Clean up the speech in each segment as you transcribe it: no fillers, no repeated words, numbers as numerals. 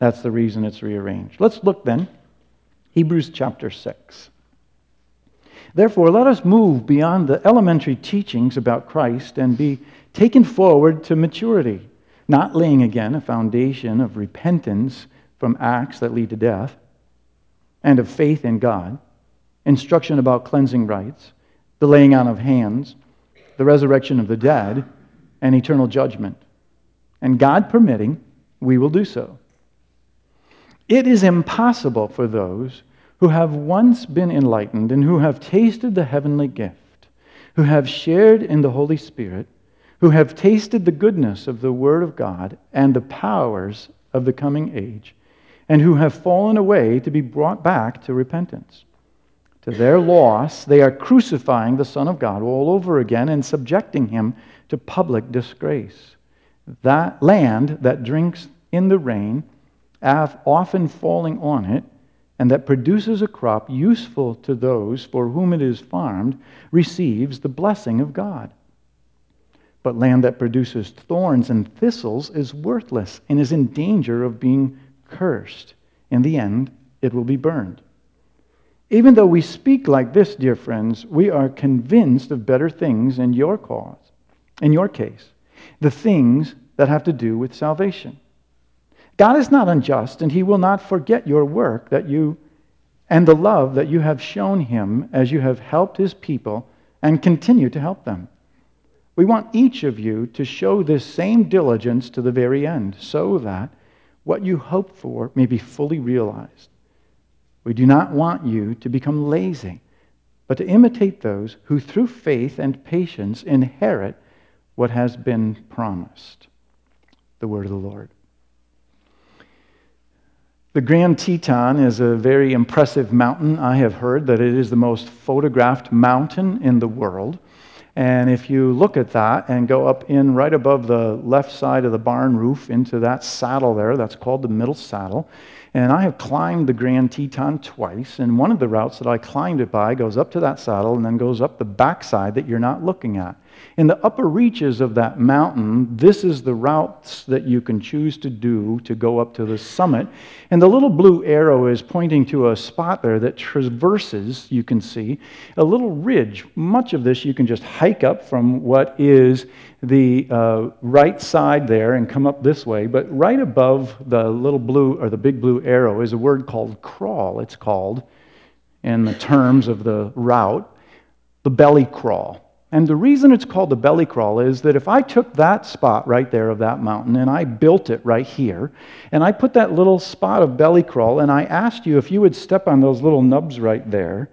That's the reason it's rearranged. Let's look then. Hebrews chapter 6. Therefore, let us move beyond the elementary teachings about Christ and be taken forward to maturity, not laying again a foundation of repentance from acts that lead to death, and of faith in God, instruction about cleansing rites, the laying on of hands, the resurrection of the dead, and eternal judgment. And God permitting, we will do so. It is impossible for those who have once been enlightened and who have tasted the heavenly gift, who have shared in the Holy Spirit, who have tasted the goodness of the Word of God and the powers of the coming age, and who have fallen away to be brought back to repentance. To their loss, they are crucifying the Son of God all over again and subjecting him to public disgrace. That land that drinks in the rain, often falling on it, and that produces a crop useful to those for whom it is farmed, receives the blessing of God. But land that produces thorns and thistles is worthless and is in danger of being cursed. In the end, it will be burned. Even though we speak like this, dear friends, we are convinced of better things in your cause, in your case, the things that have to do with salvation. God is not unjust, and he will not forget your work and the love that you have shown him as you have helped his people and continue to help them. We want each of you to show this same diligence to the very end, so that what you hope for may be fully realized. We do not want you to become lazy, but to imitate those who through faith and patience inherit what has been promised. The word of the Lord. The Grand Teton is a very impressive mountain. I have heard that it is the most photographed mountain in the world. And if you look at that and go up in right above the left side of the barn roof into that saddle there, that's called the Middle Saddle. And I have climbed the Grand Teton twice, and one of the routes that I climbed it by goes up to that saddle and then goes up the backside that you're not looking at. In the upper reaches of that mountain, this is the routes that you can choose to do to go up to the summit. And the little blue arrow is pointing to a spot there that traverses, you can see, a little ridge. Much of this you can just hike up from what is the right side there and come up this way. But right above the little blue, or the big blue arrow, is a word called crawl. It's called, in the terms of the route, the belly crawl. And the reason it's called the belly crawl is that if I took that spot right there of that mountain and I built it right here, and I put that little spot of belly crawl, and I asked you if you would step on those little nubs right there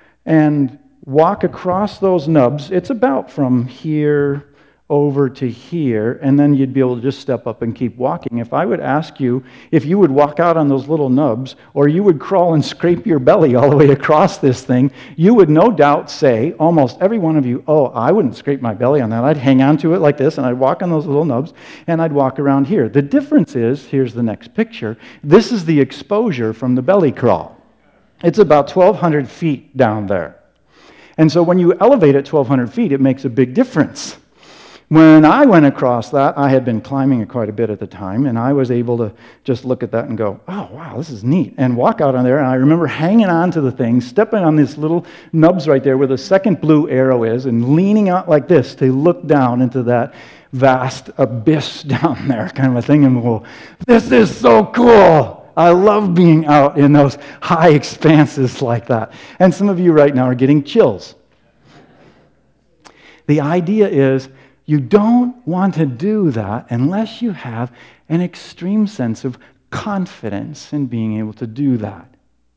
and walk across those nubs, it's about from here over to here, and then you'd be able to just step up and keep walking. If I would ask you if you would walk out on those little nubs, or you would crawl and scrape your belly all the way across this thing, you would no doubt say, almost every one of you, oh, I wouldn't scrape my belly on that. I'd hang on to it like this, and I'd walk on those little nubs, and I'd walk around here. The difference is, here's the next picture, this is the exposure from the belly crawl. It's about 1,200 feet down there. And so when you elevate at 1,200 feet, it makes a big difference. When I went across that, I had been climbing it quite a bit at the time, and I was able to just look at that and go, oh, wow, this is neat, and walk out on there, and I remember hanging on to the thing, stepping on these little nubs right there where the second blue arrow is, and leaning out like this to look down into that vast abyss down there kind of a thing, and go, this is so cool. I love being out in those high expanses like that. And some of you right now are getting chills. The idea is, you don't want to do that unless you have an extreme sense of confidence in being able to do that.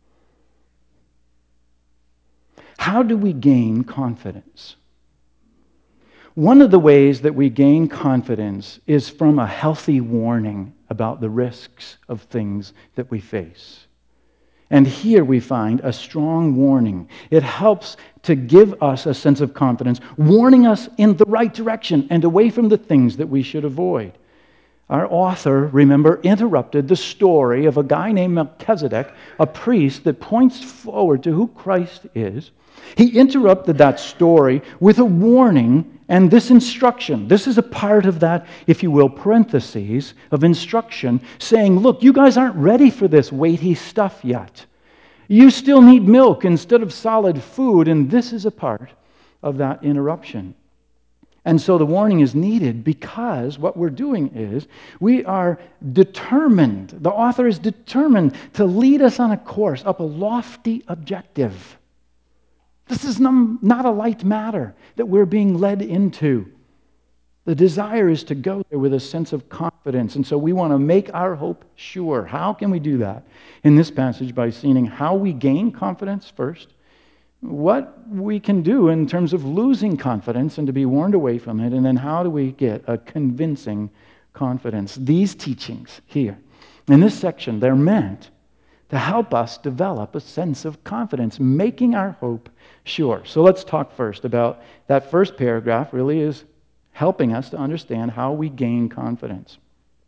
How do we gain confidence? One of the ways that we gain confidence is from a healthy warning about the risks of things that we face. And here we find a strong warning. It helps to give us a sense of confidence, warning us in the right direction and away from the things that we should avoid. Our author, remember, interrupted the story of a guy named Melchizedek, a priest that points forward to who Christ is. He interrupted that story with a warning And this instruction, this is a part of that, if you will, parentheses of instruction, saying, look, you guys aren't ready for this weighty stuff yet. You still need milk instead of solid food, and this is a part of that interruption. And so the warning is needed because what we're doing is we are determined, the author is determined to lead us on a course up a lofty objective. This is not a light matter that we're being led into. The desire is to go there with a sense of confidence, and so we want to make our hope sure. How can we do that? In this passage, by seeing how we gain confidence first, what we can do in terms of losing confidence and to be warned away from it, and then how do we get a convincing confidence. These teachings here, in this section, they're meant to help us develop a sense of confidence, making our hope sure. So let's talk first about that first paragraph really is helping us to understand how we gain confidence.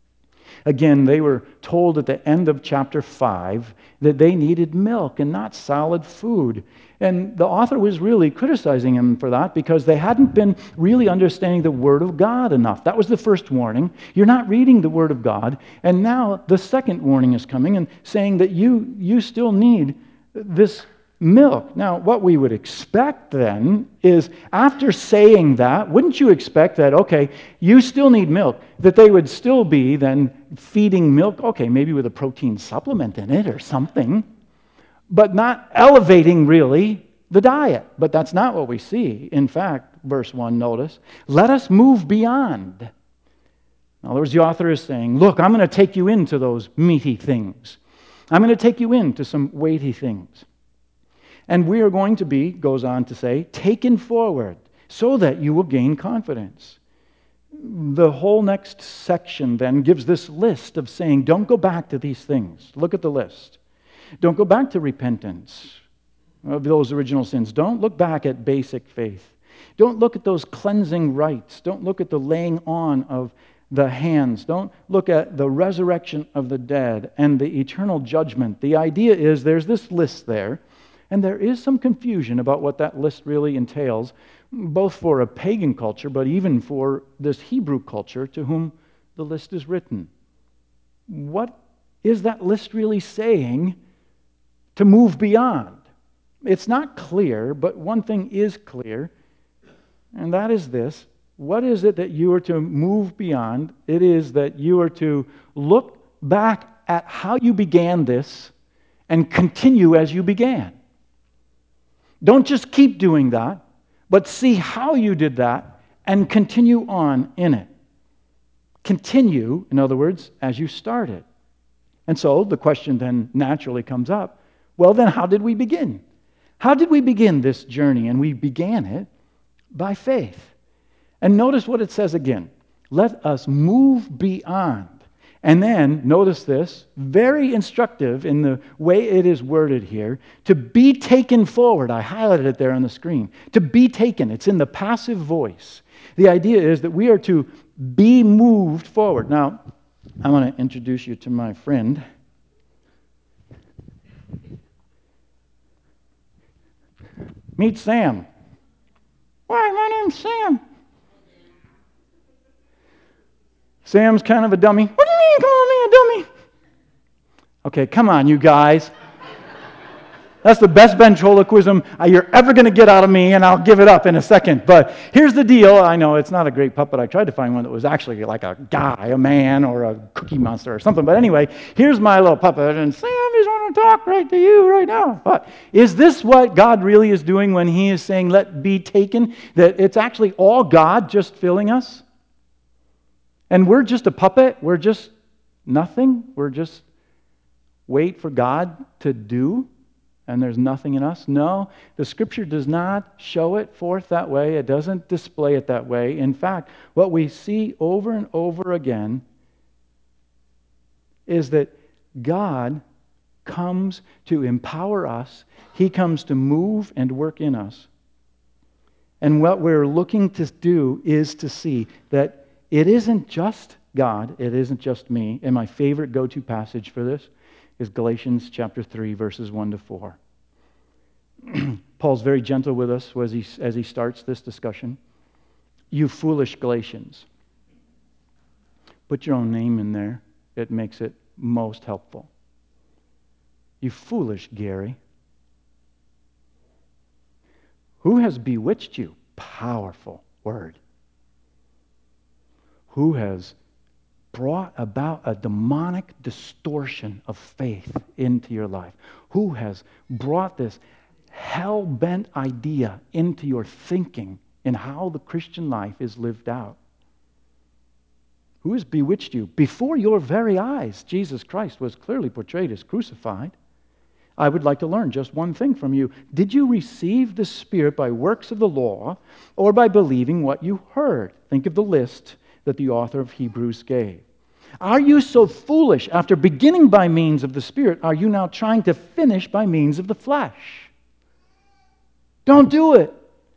Again, they were told at the end of chapter 5 that they needed milk and not solid food. And the author was really criticizing them for that because they hadn't been really understanding the Word of God enough. That was the first warning. You're not reading the Word of God. And now the second warning is coming and saying that you still need this milk. Now, what we would expect then is after saying that, wouldn't you expect that, okay, you still need milk, that they would still be then feeding milk, okay, maybe with a protein supplement in it or something, but not elevating really the diet. But that's not what we see. In fact, verse 1, notice, let us move beyond. In other words, the author is saying, look, I'm going to take you into those meaty things. I'm going to take you into some weighty things. And we are going to be, goes on to say, taken forward so that you will gain confidence. The whole next section then gives this list of saying, don't go back to these things. Look at the list. Don't go back to repentance of those original sins. Don't look back at basic faith. Don't look at those cleansing rites. Don't look at the laying on of the hands. Don't look at the resurrection of the dead and the eternal judgment. The idea is there's this list there. And there is some confusion about what that list really entails, both for a pagan culture, but even for this Hebrew culture to whom the list is written. What is that list really saying to move beyond? It's not clear, but one thing is clear, and that is this. What is it that you are to move beyond? It is that you are to look back at how you began this and continue as you began. Don't just keep doing that, but see how you did that and continue on in it. Continue, in other words, as you started. And so the question then naturally comes up, well then how did we begin? How did we begin this journey? And we began it by faith. And notice what it says again. Let us move beyond. And then, notice this, very instructive in the way it is worded here, to be taken forward. I highlighted it there on the screen. To be taken. It's in the passive voice. The idea is that we are to be moved forward. Now, I want to introduce you to my friend. Meet Sam. Why, my name's Sam. Sam's kind of a dummy. What do you mean, call me a dummy? Okay, come on, you guys. That's the best ventriloquism you're ever going to get out of me, and I'll give it up in a second. But here's the deal. I know it's not a great puppet. I tried to find one that was actually like a guy, a man, or a cookie monster or something. But anyway, here's my little puppet, and Sam just want to talk right to you right now. But is this what God really is doing when He is saying, let be taken? That it's actually all God just filling us? And we're just a puppet? We're just nothing? We're just wait for God to do? And there's nothing in us? No, the Scripture does not show it forth that way. It doesn't display it that way. In fact, what we see over and over again is that God comes to empower us. He comes to move and work in us. And what we're looking to do is to see that it isn't just God, it isn't just me. And my favorite go-to passage for this is Galatians chapter 3, verses 1 to 4. Paul's very gentle with us as he starts this discussion. You foolish Galatians. Put your own name in there. It makes it most helpful. You foolish Gary. Who has bewitched you? Powerful word. Who has brought about a demonic distortion of faith into your life? Who has brought this hell-bent idea into your thinking in how the Christian life is lived out? Who has bewitched you? Before your very eyes, Jesus Christ was clearly portrayed as crucified. I would like to learn just one thing from you. Did you receive the Spirit by works of the law or by believing what you heard? Think of the list that the author of Hebrews gave. Are you so foolish? After beginning by means of the Spirit, are you now trying to finish by means of the flesh? Don't do it.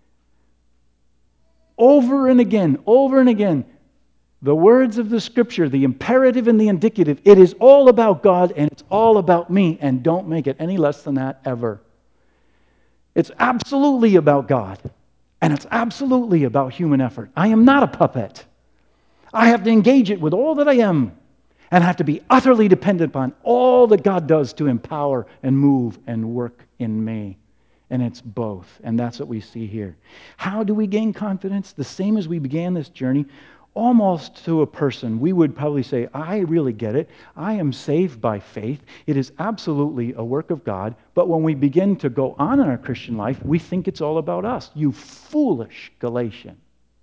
Over and again, over and again. The words of the Scripture, the imperative and the indicative, it is all about God and it's all about me, and don't make it any less than that ever. It's absolutely about God, and it's absolutely about human effort. I am not a puppet. I have to engage it with all that I am, and I have to be utterly dependent upon all that God does to empower and move and work in me. And it's both, and that's what we see here. How do we gain confidence? The same as we began this journey. Almost to a person, we would probably say, I really get it. I am saved by faith. It is absolutely a work of God. But when we begin to go on in our Christian life, we think it's all about us. You foolish Galatian.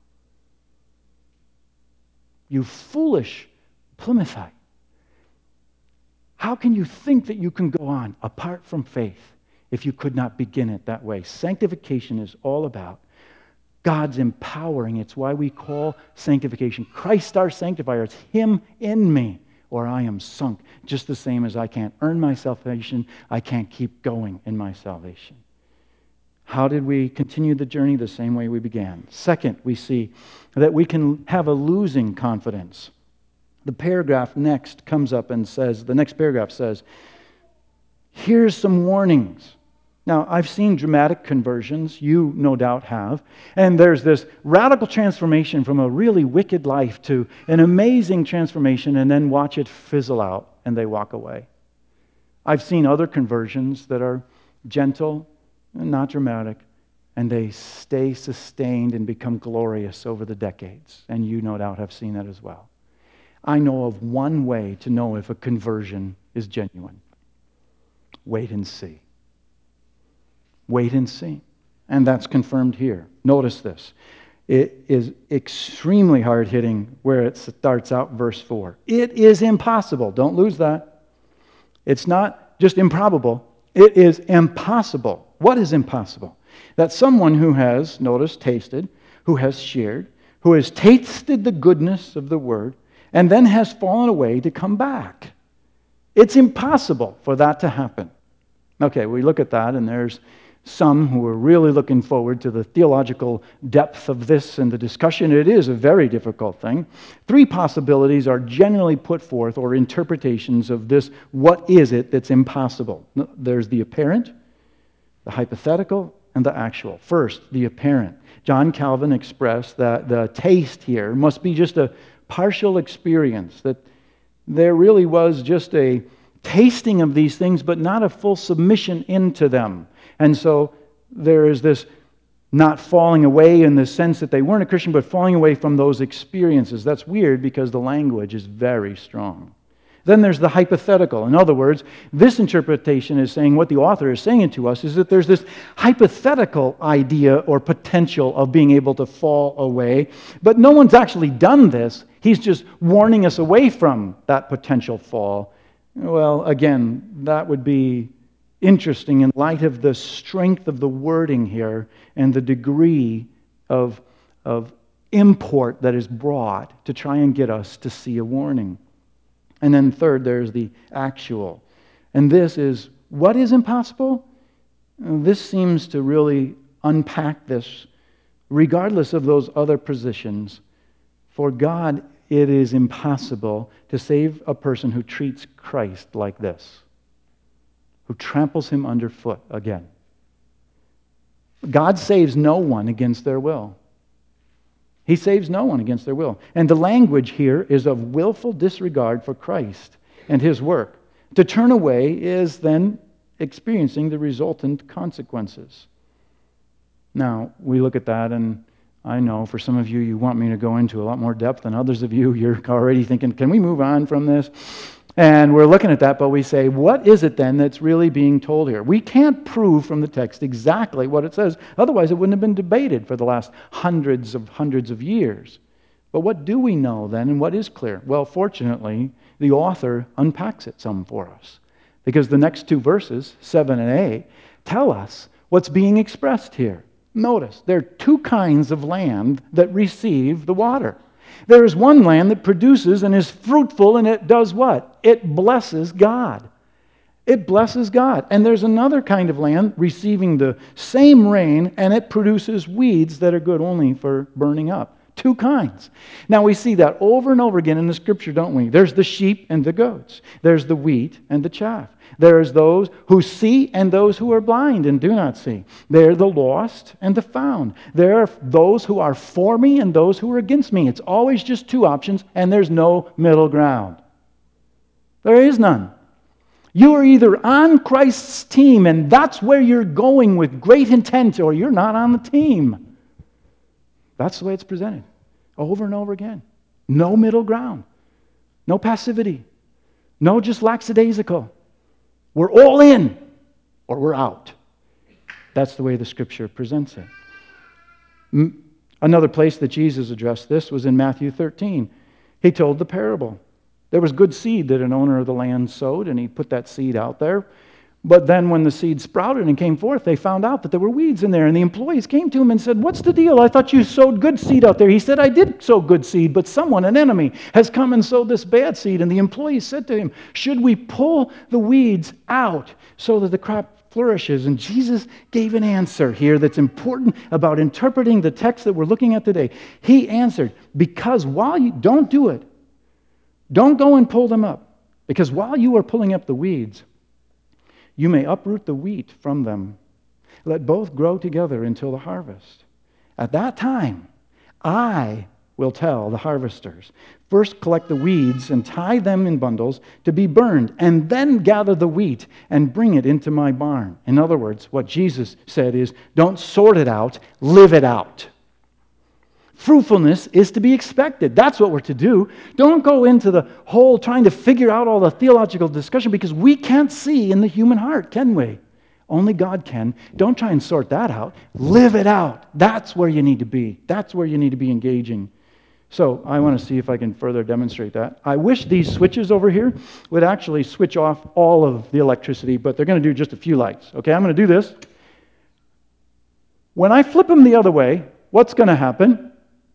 You foolish Plymouthite. How can you think that you can go on apart from faith if you could not begin it that way? Sanctification is all about God's empowering. It's why we call sanctification Christ our sanctifier. It's Him in me, or I am sunk. Just the same as I can't earn my salvation, I can't keep going in my salvation. How did we continue the journey? The same way we began. Second, we see that we can have a losing confidence. The paragraph next comes up and says, the next paragraph says, here's some warnings. Now, I've seen dramatic conversions, you no doubt have, and there's this radical transformation from a really wicked life to an amazing transformation, and then watch it fizzle out and they walk away. I've seen other conversions that are gentle and not dramatic, and they stay sustained and become glorious over the decades, and you no doubt have seen that as well. I know of one way to know if a conversion is genuine. Wait and see. Wait and see. And that's confirmed here. Notice this. It is extremely hard-hitting where it starts out, verse 4. It is impossible. Don't lose that. It's not just improbable. It is impossible. What is impossible? That someone who has, notice, tasted, who has shared, who has tasted the goodness of the word, and then has fallen away to come back. It's impossible for that to happen. Okay, we look at that, and there's some who are really looking forward to the theological depth of this and the discussion. It is a very difficult thing. Three possibilities are generally put forth, or interpretations of this. What is it that's impossible? There's the apparent, the hypothetical, and the actual. First, the apparent. John Calvin expressed that the taste here must be just a partial experience, that there really was just a tasting of these things, but not a full submission into them. And so there is this not falling away in the sense that they weren't a Christian, but falling away from those experiences. That's weird because the language is very strong. Then there's the hypothetical. In other words, this interpretation is saying, what the author is saying to us is that there's this hypothetical idea or potential of being able to fall away, but no one's actually done this. He's just warning us away from that potential fall. Well, again, that would be interesting in light of the strength of the wording here and the degree of import that is brought to try and get us to see a warning. And then third, there's the actual. And this is, what is impossible? This seems to really unpack this, regardless of those other positions. For God, it is impossible to save a person who treats Christ like this, who tramples him underfoot again. God saves no one against their will. He saves no one against their will. And the language here is of willful disregard for Christ and his work. To turn away is then experiencing the resultant consequences. Now, we look at that, and I know for some of you, you want me to go into a lot more depth, and others of you, you're already thinking, can we move on from this? And we're looking at that, but we say, what is it then that's really being told here? We can't prove from the text exactly what it says. Otherwise, it wouldn't have been debated for the last hundreds of years. But what do we know then, and what is clear? Well, fortunately, the author unpacks it some for us. Because the next two verses, 7 and 8, tell us what's being expressed here. Notice, there are two kinds of land that receive the water. There is one land that produces and is fruitful, and it does what? It blesses God. It blesses God. And there's another kind of land receiving the same rain, and it produces weeds that are good only for burning up. Two kinds. Now we see that over and over again in the Scripture, don't we? There's the sheep and the goats. There's the wheat and the chaff. There's those who see and those who are blind and do not see. They're the lost and the found. There are those who are for me and those who are against me. It's always just two options, and there's no middle ground. There is none. You are either on Christ's team, and that's where you're going with great intent, or you're not on the team. That's the way it's presented over and over again. No middle ground. No passivity. No just lackadaisical. We're all in or we're out. That's the way the Scripture presents it. Another place that Jesus addressed this was in Matthew 13. He told the parable. There was good seed that an owner of the land sowed, and he put that seed out there. But then when the seed sprouted and came forth, they found out that there were weeds in there. And the employees came to him and said, "What's the deal? I thought you sowed good seed out there." He said, "I did sow good seed, but someone, an enemy, has come and sowed this bad seed." And the employees said to him, "Should we pull the weeds out so that the crop flourishes?" And Jesus gave an answer here that's important about interpreting the text that we're looking at today. He answered, because while you don't do it, don't go and pull them up, because while you are pulling up the weeds, you may uproot the wheat from them. Let both grow together until the harvest. At that time, I will tell the harvesters, first collect the weeds and tie them in bundles to be burned, and then gather the wheat and bring it into my barn. In other words, what Jesus said is, don't sort it out, live it out. Fruitfulness is to be expected. That's what we're to do. Don't go into the whole trying to figure out all the theological discussion, because we can't see in the human heart, can we? Only God can. Don't try and sort that out. Live it out. That's where you need to be. That's where you need to be engaging. So I want to see if I can further demonstrate that. I wish these switches over here would actually switch off all of the electricity, but they're going to do just a few lights. Okay, I'm going to do this. When I flip them the other way, what's going to happen?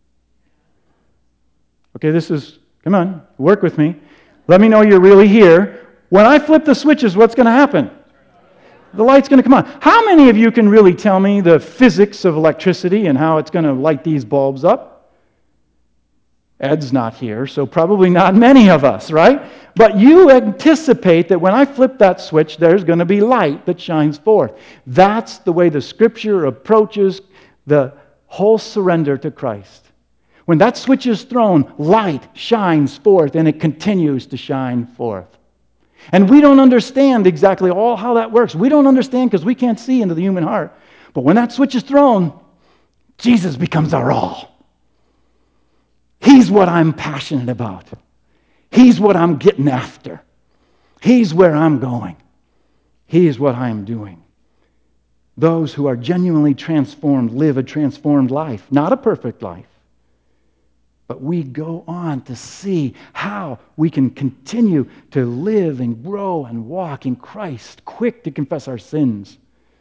Okay, come on, work with me. Let me know you're really here. When I flip the switches, what's going to happen? The light's going to come on. How many of you can really tell me the physics of electricity and how it's going to light these bulbs up? Ed's not here, so probably not many of us, right? But you anticipate that when I flip that switch, there's going to be light that shines forth. That's the way the Scripture approaches the whole surrender to Christ. When that switch is thrown, light shines forth, and it continues to shine forth. And we don't understand exactly all how that works. We don't understand because we can't see into the human heart. But when that switch is thrown, Jesus becomes our all. He's what I'm passionate about. He's what I'm getting after. He's where I'm going. He is what I am doing. Those who are genuinely transformed live a transformed life, not a perfect life. But we go on to see how we can continue to live and grow and walk in Christ, quick to confess our sins.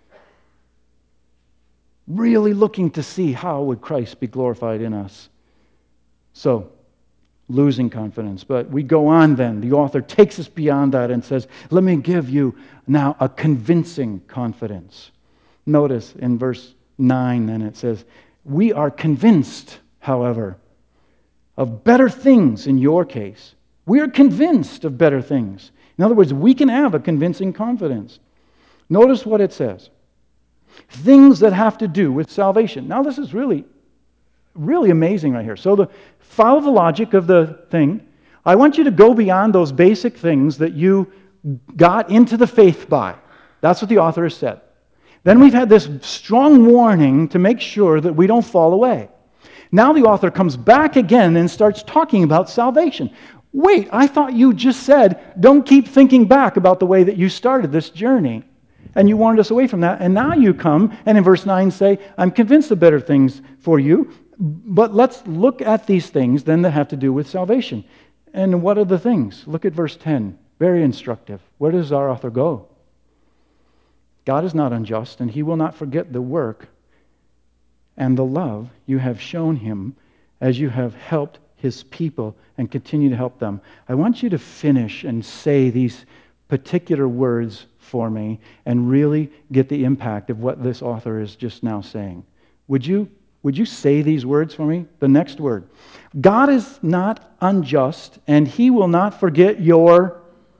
Really looking to see how would Christ be glorified in us. So, losing confidence. But we go on then. The author takes us beyond that and says, let me give you now a convincing confidence. Notice in verse 9 then it says, we are convinced, however, of better things in your case. We are convinced of better things. In other words, we can have a convincing confidence. Notice what it says. Things that have to do with salvation. Now, this is really really amazing right here. So follow the logic of the thing. I want you to go beyond those basic things that you got into the faith by. That's what the author has said. Then we've had this strong warning to make sure that we don't fall away. Now the author comes back again and starts talking about salvation. Wait, I thought you just said, don't keep thinking back about the way that you started this journey. And you warned us away from that. And now you come and in verse 9 say, I'm convinced of better things for you. But let's look at these things then that have to do with salvation. And what are the things? Look at verse 10. Very instructive. Where does our author go? God is not unjust, and he will not forget the work and the love you have shown him as you have helped his people and continue to help them. I want you to finish and say these particular words for me and really get the impact of what this author is just now saying. Would you say these words for me? The next word. God is not unjust, and he will not forget your...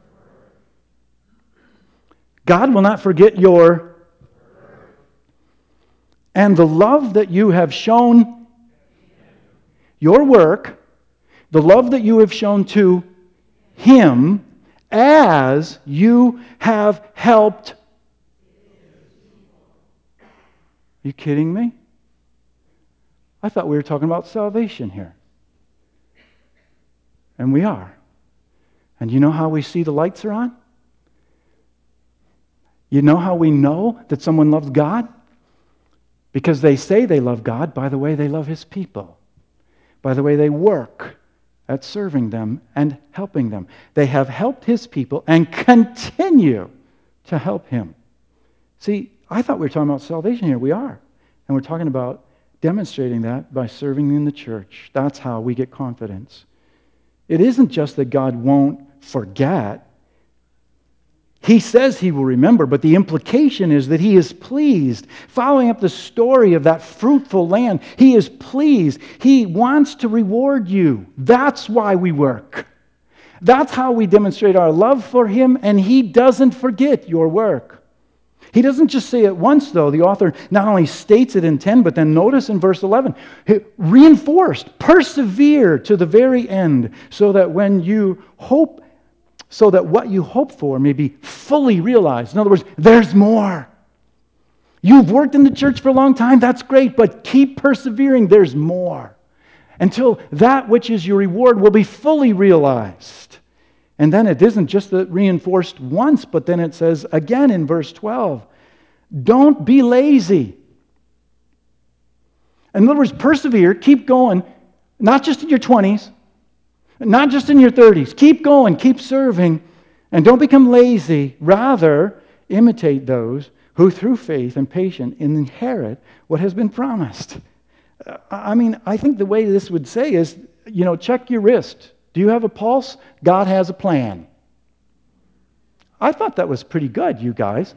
God will not forget your... And the love that you have shown, your work, the love that you have shown to him as you have helped. Are you kidding me? I thought we were talking about salvation here. And we are. And you know how we see the lights are on? You know how we know that someone loves God? Because they say they love God by the way they love his people, by the way they work at serving them and helping them. They have helped his people and continue to help him. See, I thought we were talking about salvation here. We are. And we're talking about demonstrating that by serving in the church. That's how we get confidence. It isn't just that God won't forget. He says he will remember, but the implication is that he is pleased. Following up the story of that fruitful land, he is pleased. He wants to reward you. That's why we work. That's how we demonstrate our love for him, and he doesn't forget your work. He doesn't just say it once, though. The author not only states it in 10, but then notice in verse 11, reinforced, persevere to the very end, so that what you hope for may be fully realized. In other words, there's more. You've worked in the church for a long time, that's great, but keep persevering, there's more. Until that which is your reward will be fully realized. And then it isn't just reinforced once, but then it says again in verse 12, don't be lazy. In other words, persevere, keep going, not just in your 20s, not just in your 30s. Keep going, keep serving, and don't become lazy. Rather, imitate those who through faith and patience inherit what has been promised. I think the way this would say is, check your wrist. Do you have a pulse? God has a plan. I thought that was pretty good, you guys.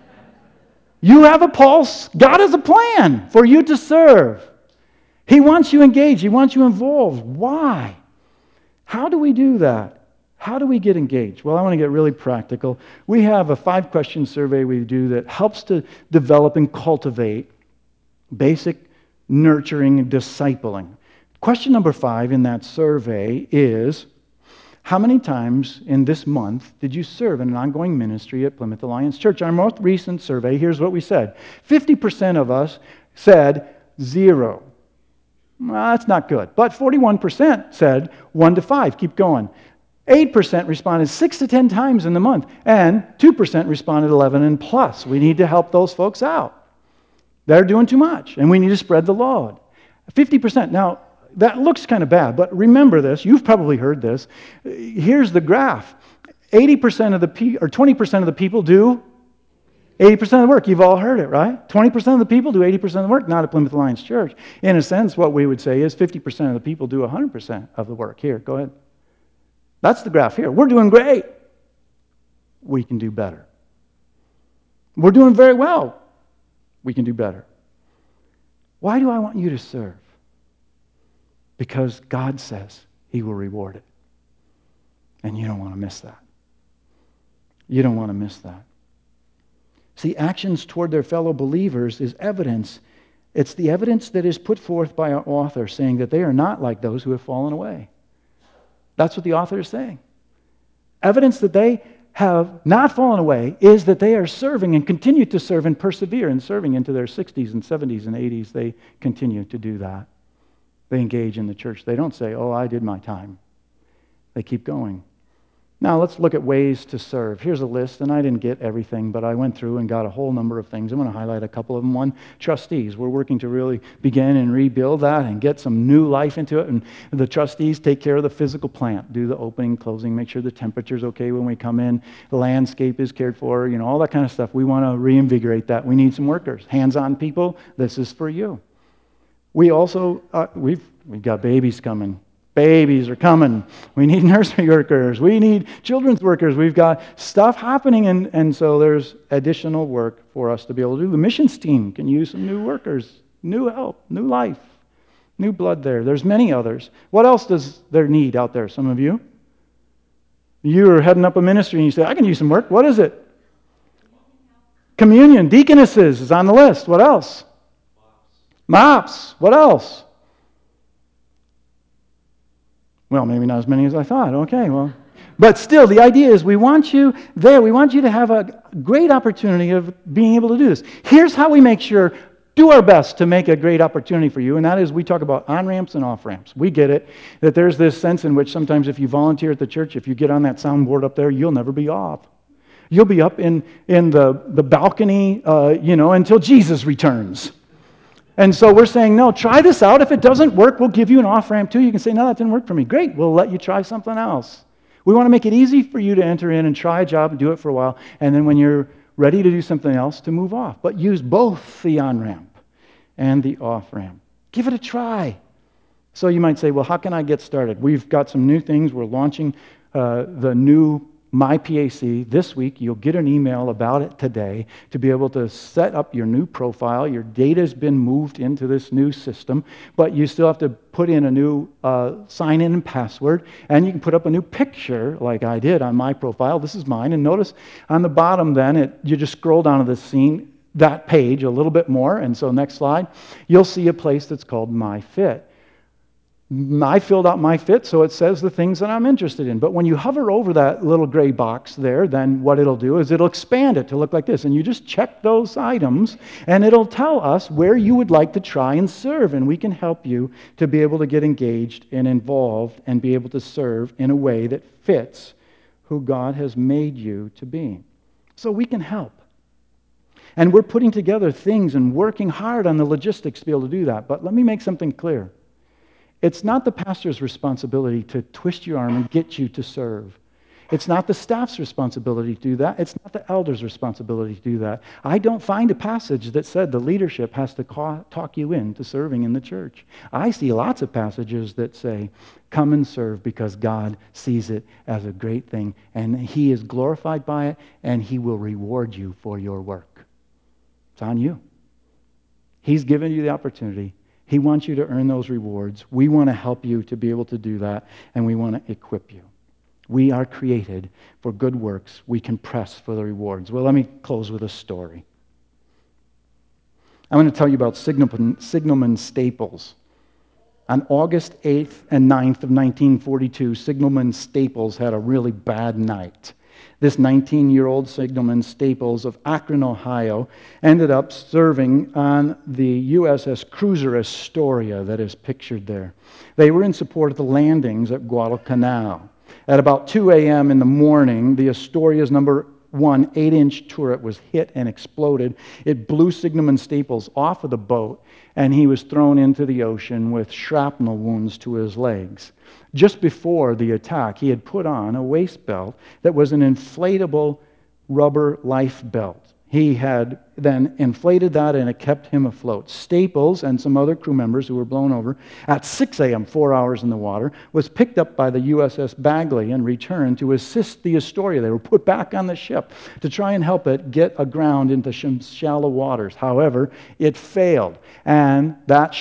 You have a pulse. God has a plan for you to serve. He wants you engaged. He wants you involved. Why? How do we do that? How do we get engaged? Well, I want to get really practical. We have a 5-question survey we do that helps to develop and cultivate basic nurturing and discipling. Question number 5 in that survey is, how many times in this month did you serve in an ongoing ministry at Plymouth Alliance Church? Our most recent survey, here's what we said. 50% of us said 0. Well, that's not good. But 41% said 1 to 5. Keep going. 8% responded 6 to 10 times in the month. And 2% responded 11 and plus. We need to help those folks out. They're doing too much. And we need to spread the load. 50%. Now, that looks kind of bad, but remember this. You've probably heard this. Here's the graph. 20% of the people do 80% of the work. You've all heard it, right? 20% of the people do 80% of the work, not at Plymouth Alliance Church. In a sense, what we would say is 50% of the people do 100% of the work. Here, go ahead. That's the graph here. We're doing great. We can do better. We're doing very well. We can do better. Why do I want you to serve? Because God says he will reward it. And you don't want to miss that. You don't want to miss that. See, actions toward their fellow believers is evidence It's the evidence that is put forth by our author saying that they are not like those who have fallen away. That's what the author is saying. Evidence that they have not fallen away is that they are serving and continue to serve and persevere in serving into their 60s and 70s and 80s. They continue to do that. They engage in the church. They don't say, oh, I did my time. They keep going. Now let's look at ways to serve. Here's a list, and I didn't get everything, but I went through and got a whole number of things. I'm going to highlight a couple of them. One, trustees. We're working to really begin and rebuild that and get some new life into it. And the trustees take care of the physical plant, do the opening, closing, make sure the temperature's okay when we come in, the landscape is cared for, all that kind of stuff. We want to reinvigorate that. We need some workers. Hands-on people, this is for you. We also, we've got babies coming. Babies are coming. We need nursery workers. We need children's workers. We've got stuff happening, and so there's additional work for us to be able to do. The missions team can use some new workers, new help, new life, new blood there. There's many others. What else does there need out there, some of you? You are heading up a ministry and you say, I can use some work. What is it? Communion. Deaconesses is on the list. What else? Mops. What else? Well, maybe not as many as I thought. Okay, well. But still, the idea is we want you there. We want you to have a great opportunity of being able to do this. Here's how we make sure, do our best to make a great opportunity for you, and that is we talk about on-ramps and off-ramps. We get it, that there's this sense in which sometimes if you volunteer at the church, if you get on that soundboard up there, you'll never be off. You'll be up in the balcony, until Jesus returns. And so we're saying, no, try this out. If it doesn't work, we'll give you an off-ramp too. You can say, no, that didn't work for me. Great, we'll let you try something else. We want to make it easy for you to enter in and try a job and do it for a while, and then when you're ready to do something else, to move off. But use both the on-ramp and the off-ramp. Give it a try. So you might say, well, how can I get started? We've got some new things. We're launching the new MyPAC this week. You'll get an email about it today to be able to set up your new profile. Your data's been moved into this new system, but you still have to put in a new sign-in and password, and you can put up a new picture like I did on my profile. This is mine, and notice on the bottom then, you just scroll down to the scene, that page a little bit more, and so next slide, you'll see a place that's called MyFit. I filled out MyFit, so it says the things that I'm interested in. But when you hover over that little gray box there, then what it'll do is it'll expand it to look like this. And you just check those items, and it'll tell us where you would like to try and serve. And we can help you to be able to get engaged and involved and be able to serve in a way that fits who God has made you to be. So we can help. And we're putting together things and working hard on the logistics to be able to do that. But let me make something clear. It's not the pastor's responsibility to twist your arm and get you to serve. It's not the staff's responsibility to do that. It's not the elder's responsibility to do that. I don't find a passage that said the leadership has to talk you into serving in the church. I see lots of passages that say, come and serve because God sees it as a great thing, and He is glorified by it, and He will reward you for your work. It's on you. He's given you the opportunity. He wants you to earn those rewards. We want to help you to be able to do that, and we want to equip you. We are created for good works. We can press for the rewards. Well, let me close with a story. I'm going to tell you about Signalman Staples. On August 8th and 9th of 1942, Signalman Staples had a really bad night. This 19-year-old Signalman Staples of Akron, Ohio, ended up serving on the USS Cruiser Astoria that is pictured there. They were in support of the landings at Guadalcanal. At about 2 a.m. in the morning, the Astoria's number 1 8-inch turret was hit and exploded. It blew Signalman Staples off of the boat, and he was thrown into the ocean with shrapnel wounds to his legs. Just before the attack, he had put on a waist belt that was an inflatable rubber life belt. He had then inflated that, and it kept him afloat. Staples and some other crew members who were blown over at 6 a.m., 4 hours in the water, was picked up by the USS Bagley and returned to assist the Astoria. They were put back on the ship to try and help it get aground into shallow waters. However, it failed, and that ship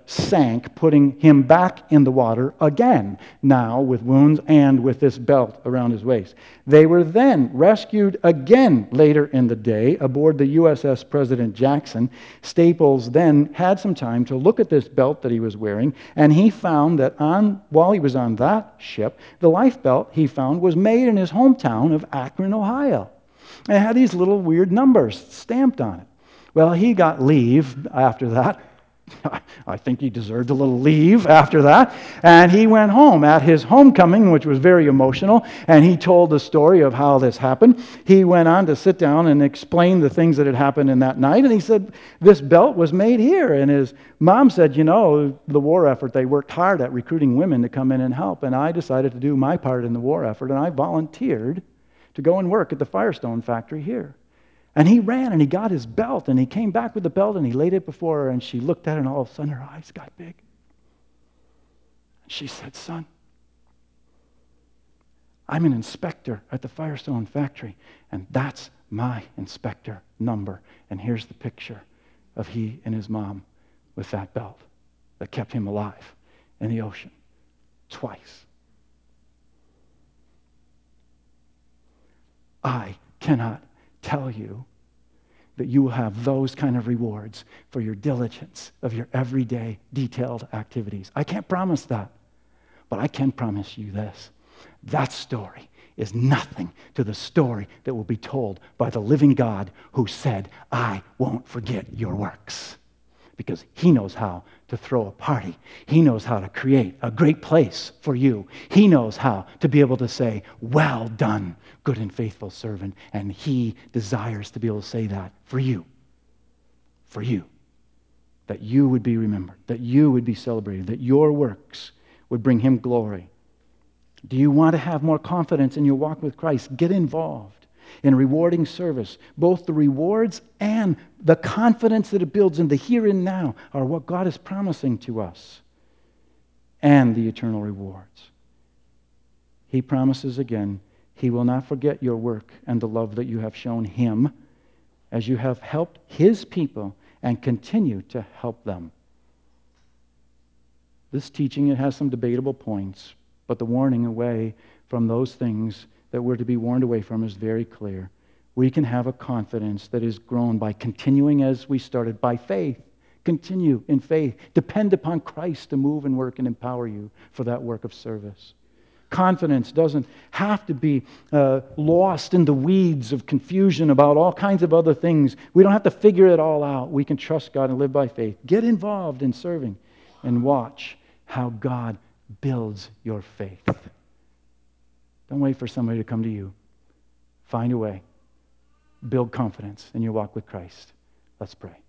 sank, putting him back in the water again, now with wounds and with this belt around his waist. They were then rescued again later in the day aboard the USS President Jackson. Staples then had some time to look at this belt that he was wearing, and he found that while he was on that ship, the life belt he found was made in his hometown of Akron, Ohio. And it had these little weird numbers stamped on it. Well, he got leave after that. I think he deserved a little leave after that. And he went home at his homecoming, which was very emotional, and he told the story of how this happened. He went on to sit down and explain the things that had happened in that night, and he said, this belt was made here. And his mom said, you know, the war effort, they worked hard at recruiting women to come in and help, and I decided to do my part in the war effort, and I volunteered to go and work at the Firestone factory here. And he ran and he got his belt and he came back with the belt and he laid it before her and she looked at it and all of a sudden her eyes got big. And she said, son, I'm an inspector at the Firestone factory and that's my inspector number. And here's the picture of he and his mom with that belt that kept him alive in the ocean twice. I cannot tell you that you will have those kind of rewards for your diligence of your everyday detailed activities. I can't promise that, but I can promise you this. That story is nothing to the story that will be told by the living God who said, I won't forget your works. Because he knows how to throw a party. He knows how to create a great place for you. He knows how to be able to say, well done, good and faithful servant. And he desires to be able to say that for you. For you. That you would be remembered. That you would be celebrated. That your works would bring him glory. Do you want to have more confidence in your walk with Christ? Get involved in rewarding service. Both the rewards and the confidence that it builds in the here and now are what God is promising to us, and the eternal rewards. He promises again, he will not forget your work and the love that you have shown him as you have helped his people and continue to help them. This teaching, it has some debatable points, but the warning away from those things that we're to be warned away from is very clear. We can have a confidence that is grown by continuing as we started, by faith. Continue in faith. Depend upon Christ to move and work and empower you for that work of service. Confidence doesn't have to be lost in the weeds of confusion about all kinds of other things. We don't have to figure it all out. We can trust God and live by faith. Get involved in serving and watch how God builds your faith. Don't wait for somebody to come to you. Find a way. Build confidence in your walk with Christ. Let's pray.